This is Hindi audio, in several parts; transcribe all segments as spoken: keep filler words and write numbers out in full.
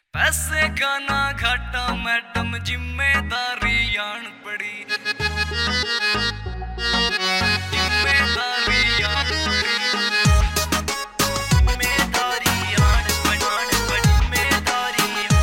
पैसे का ना घाटा मैडम जिम्मेदारी आन पड़ी, जिम्मेदारी आन पड़ी, जिम्मेदारी आन बनान जिम्मेदारी,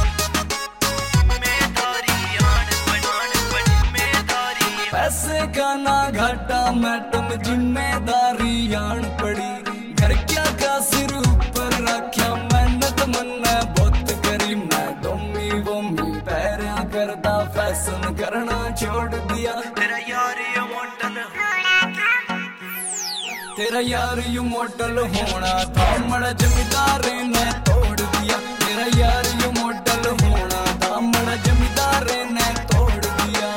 जिम्मेदारी आन बनान जिम्मेदारी। पैसे का ना घाटा मैडम जिम्मेदारी आन पड़ी, घर क्या का सिर ऊपर रखा मेहनत मन्ना बहुत करी, मैं डोमी वोमी पैरा करदा फैशन करना छोड़ दिया। तेरा यार ये मॉडल, तेरा यार यू मॉडल होना था मड़ा जमींदार ने तोड़ दिया, तेरा यार यू मॉडल होना था मड़ा जमींदार ने तोड़ दिया।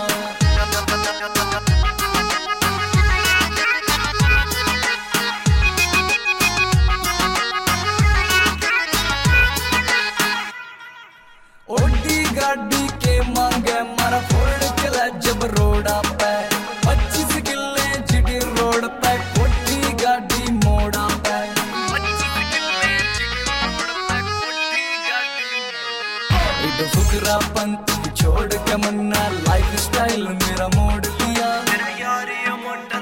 ओडी गाड़ी के मांगे मारा फोड़ चला जब रोड़ा पे, पच्चीस किले चिड़ी रोड पे कोठी गाड़ी मोड़ा पे, पच्चीस किले चिड़ी रोड पे कोठी गाड़ी। इधर फुकरा पंत छोड़ के मन्ना लाइफ स्टाइल मेरा मोड़ लिया। तेरा यार ये मॉडल,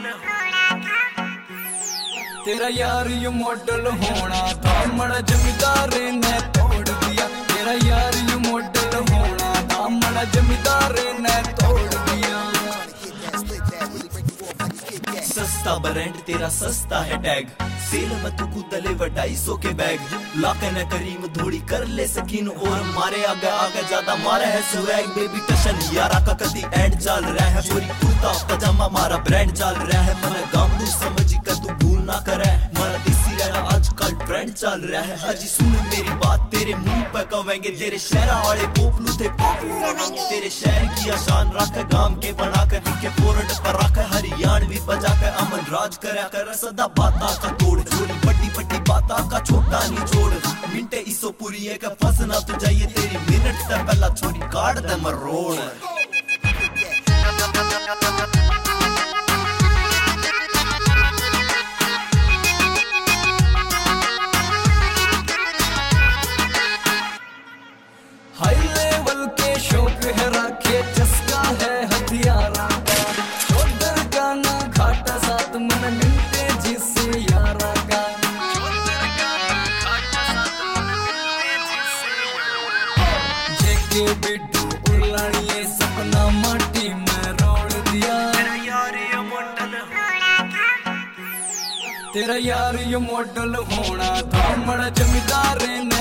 तेरा यार ये मॉडल होना था मड़ा जमींदार ने तोड़ दिया, तेरा यार ये मॉडल होना था मड़ा जमींदार ने तोड़ दिया। सस्ता ब्रांड तेरा सस्ता है टैग, सेल में तू कुदले ढाई सौ के बैग, लाके न करीम धोड़ी कर ले सकीन और मारे आगे आगे ज्यादा मारे है स्वैग। बेबी टशन यारा का कदी एंड चल रहा है, पूरी कुर्ता पजामा मारा ब्रांड चल रहा है, मन गामडू समझ कर तू भूल ना करे, मारा देसी रहना आजकल ट्रेंड चल रहा है। अजी सुन मेरी बात तेरे मुंह पे कहेंगे, तेरे शहर वाले पोपलू थे पोपलू रहेंगे, तेरे शहर की आशान रख गांव के बना कर के पोरट पर रख हरियाणवी बजा कर अमन राज करा कर सदा बाता का तोड़, छोरी बड़ी बड़ी बाता का छोटा नहीं छोड़, मिनटे इसो पूरी है का फसना तो जाइए तेरी मिनट से पहला छोरी काट दे मरोड़। हाई लेवल के शौक है रखे चस्का है हथियारा का, चौधर का ना घाटा साथ मन मिलते जिससे यारा का, चौधर का ना घाटा साथ मन मिलते जिससे यारा। जेके बिड्डू उड़लानिए सपना माटी में रोड़ दिया। तेरा यार ये मॉडल, तेरा यार ये मॉडल होना था मड़ा जमींदार ने